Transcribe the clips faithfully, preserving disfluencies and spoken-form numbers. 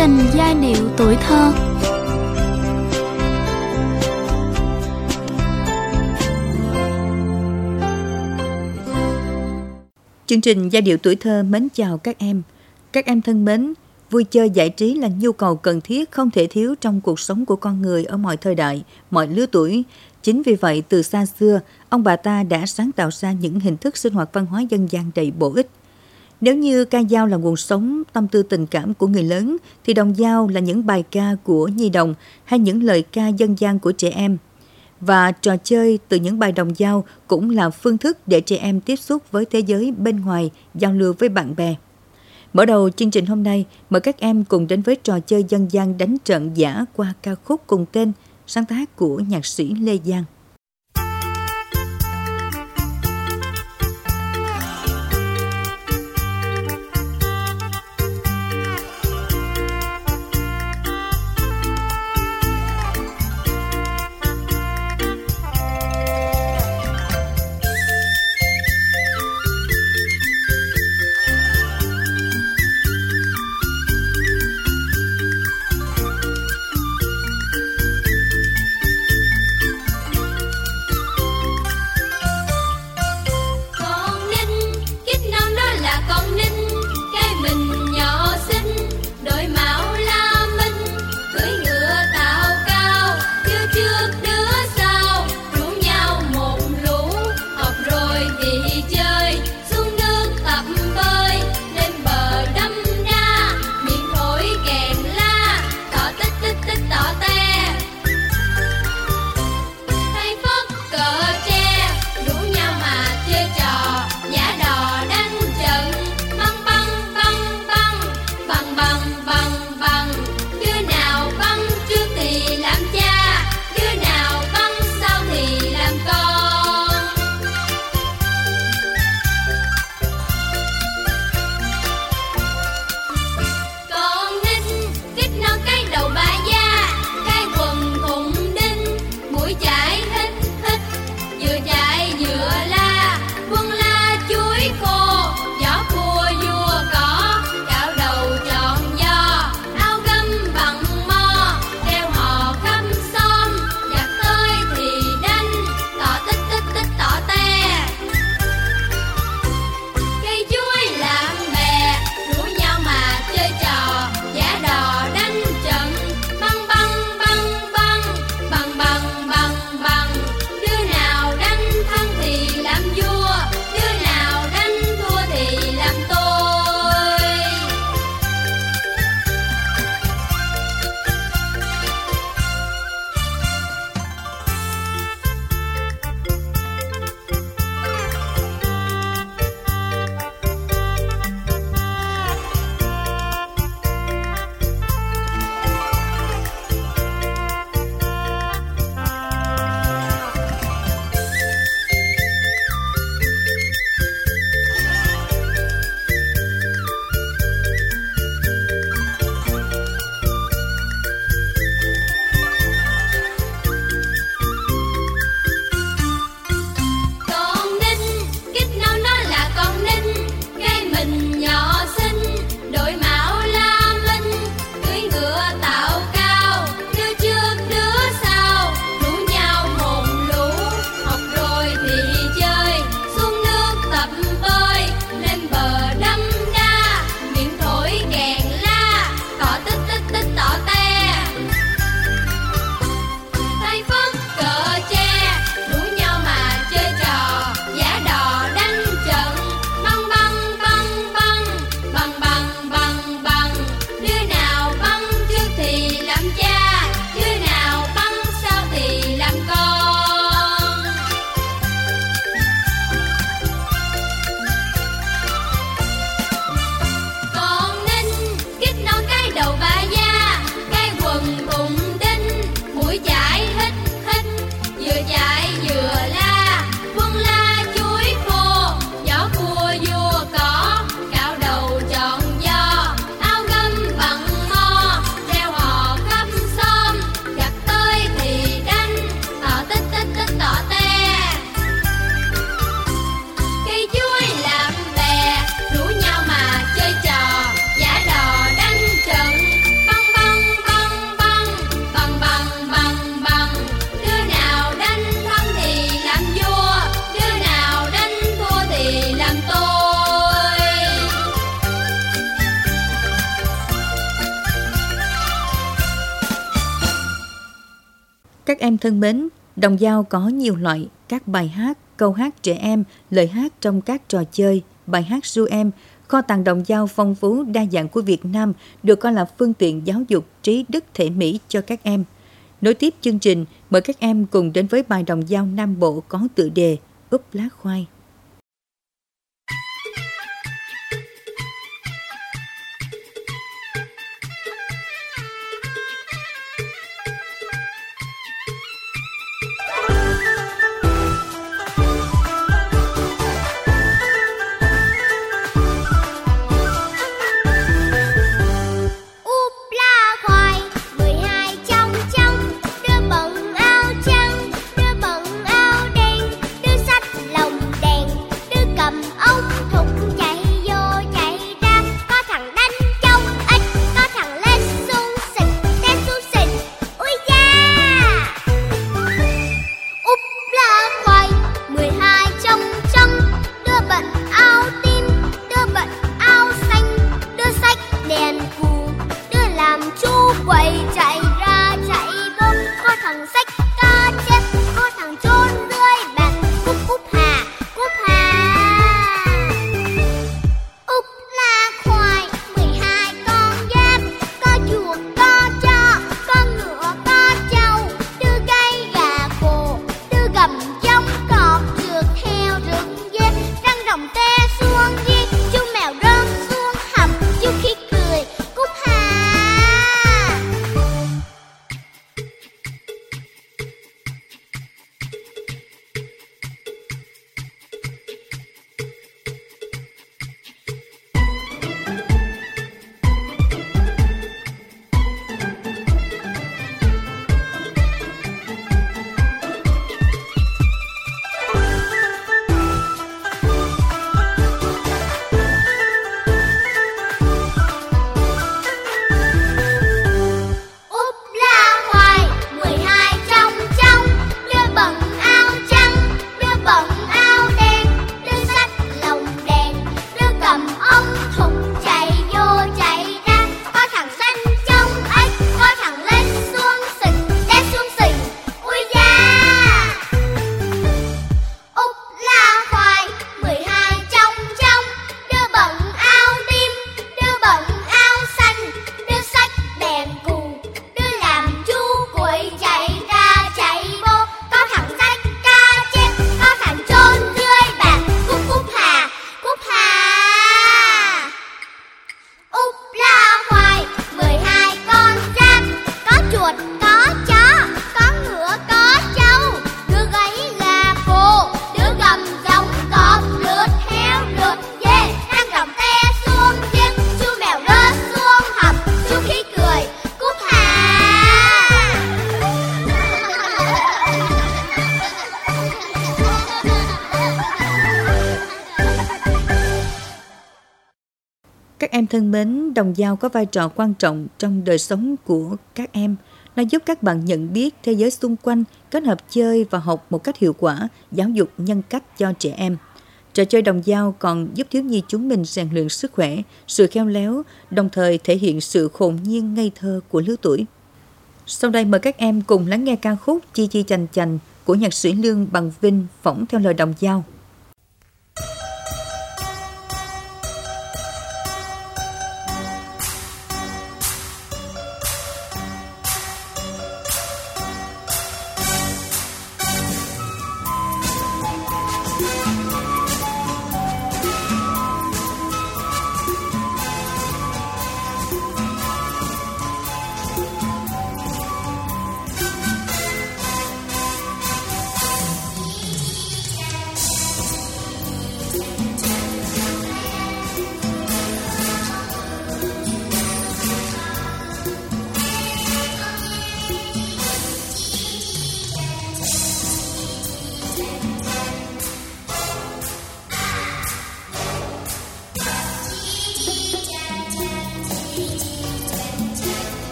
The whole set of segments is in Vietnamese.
trình giai điệu tuổi thơ. Chương trình Giai điệu tuổi thơ mến chào các em. Các em thân mến, vui chơi giải trí là nhu cầu cần thiết không thể thiếu trong cuộc sống của con người ở mọi thời đại, mọi lứa tuổi. Chính vì vậy, từ xa xưa, ông bà ta đã sáng tạo ra những hình thức sinh hoạt văn hóa dân gian đầy bổ ích. Nếu như ca dao là nguồn sống, tâm tư tình cảm của người lớn, thì đồng dao là những bài ca của nhi đồng hay những lời ca dân gian của trẻ em. Và trò chơi từ những bài đồng dao cũng là phương thức để trẻ em tiếp xúc với thế giới bên ngoài, giao lưu với bạn bè. Mở đầu chương trình hôm nay, mời các em cùng đến với trò chơi dân gian đánh trận giả qua ca khúc cùng tên, sáng tác của nhạc sĩ Lê Giang. Các em thân mến, đồng dao có nhiều loại, các bài hát, câu hát trẻ em, lời hát trong các trò chơi, bài hát ru em, kho tàng đồng dao phong phú đa dạng của Việt Nam được coi là phương tiện giáo dục trí đức thể mỹ cho các em. Nối tiếp chương trình, mời các em cùng đến với bài đồng dao Nam Bộ có tựa đề Úp lá khoai. Các em thân mến, đồng dao có vai trò quan trọng trong đời sống của các em. Nó giúp các bạn nhận biết thế giới xung quanh, kết hợp chơi và học một cách hiệu quả, giáo dục nhân cách cho trẻ em. Trò chơi đồng dao còn giúp thiếu nhi chúng mình rèn luyện sức khỏe, sự khéo léo, đồng thời thể hiện sự hồn nhiên ngây thơ của lứa tuổi. Sau đây mời các em cùng lắng nghe ca khúc Chi Chi Chành Chành của nhạc sĩ Lương Bằng Vinh phỏng theo lời đồng dao.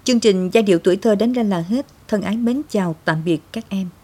Chương trình Giai điệu tuổi thơ đến đây là hết. Thân ái mến chào tạm biệt các em.